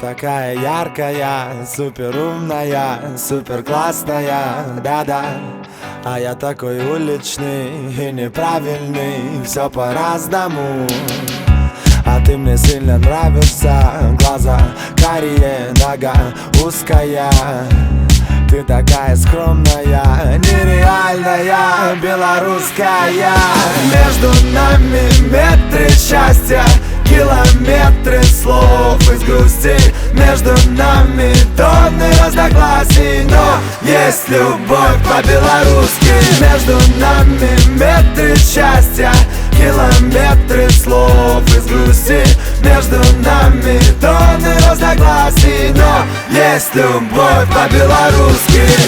такая яркая, супер умная, супер классная, да-да. А я такой уличный и неправильный, все по-разному. А ты мне сильно нравишься, глаза карие, нога узкая. Ты такая скромная, нереальная, белорусская. Между нами метры счастья, километры слов из грусти. Между нами тонны разногласий, но есть любовь по-белорусски. Между нами метры счастья, километры слов из грусти. Между нами тонны разногласий, но есть любовь по-белорусски.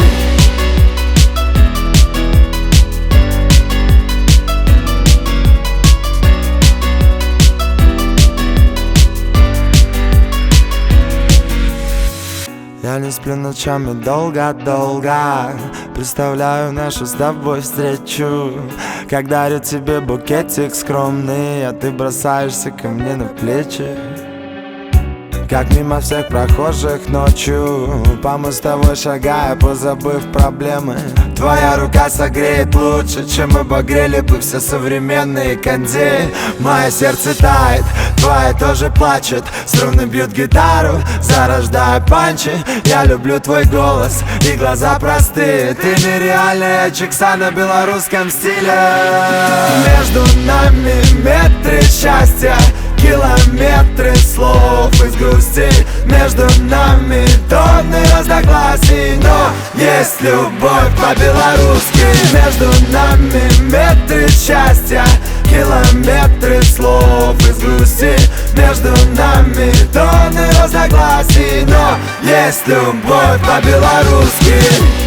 Я не сплю ночами долго-долго, представляю нашу с тобой встречу. Как дарю тебе букетик скромный, а ты бросаешься ко мне на плечи. Как мимо всех прохожих ночью, по мостовой шагая, позабыв проблемы. Твоя рука согреет лучше, чем мы погрели бы все современные кондеи. Мое сердце тает, твое тоже плачет. Струны бьют гитару, зарождая панчи. Я люблю твой голос и глаза простые. Ты нереальная чикса на белорусском стиле. Между нами метры счастья, километры слов из грусти. Между нами тонны разногласий, но есть любовь по-белорусски. Между нами метры счастья, километры слов из грусти. Между нами тонны разногласий, но есть любовь по-белорусски.